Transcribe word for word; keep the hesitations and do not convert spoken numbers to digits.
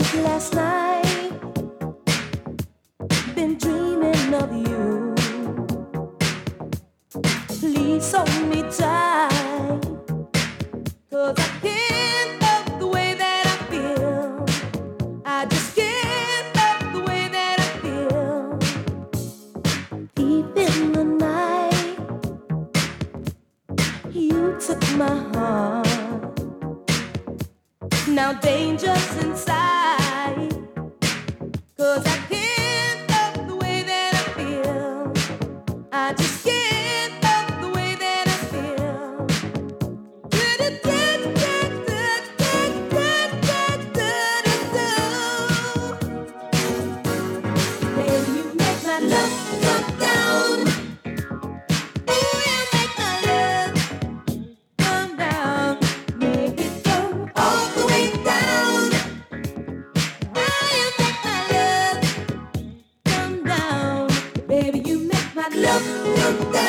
Last night, been dreaming of you. Please hold me tight, 'cause I can't love the way that I feel. I just can't love the way that I feel. Deep in the night, you took my heart. Now danger's inside, 'cause I can't love the way that I feel. I just can't love the way that I feel. Baby, you make my love come down. Ooh, you make my love come down. Make it go all the way down. Ah, you make my love come down. Baby, you make my love come down.